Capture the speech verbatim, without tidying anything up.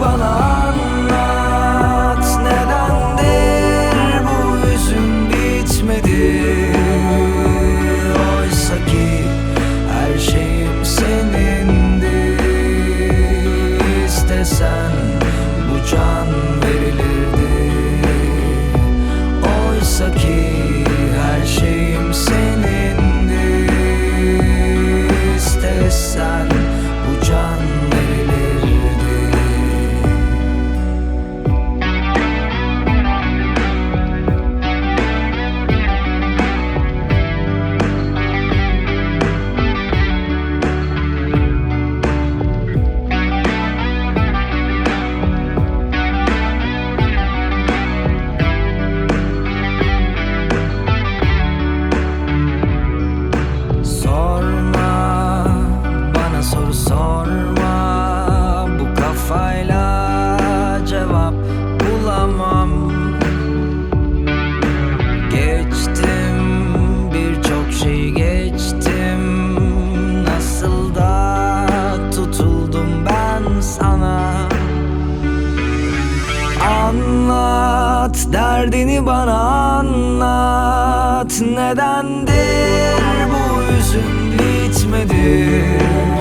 bana anlat. Nedendir bu hüzün bitmedi? Oysa ki her şeyim senindi. İstesen bu can verilirdi. Oysa ki her şeyim senindi. İstesen bu can verilirdi. Sorma, bana soru sorma. Bu kafayla cevap bulamam. Geçtim, birçok şeyi geçtim. Nasıl da tutuldum ben sana. Anlat, derdini bana anlat. Nedendir bu hüzün bitmedi?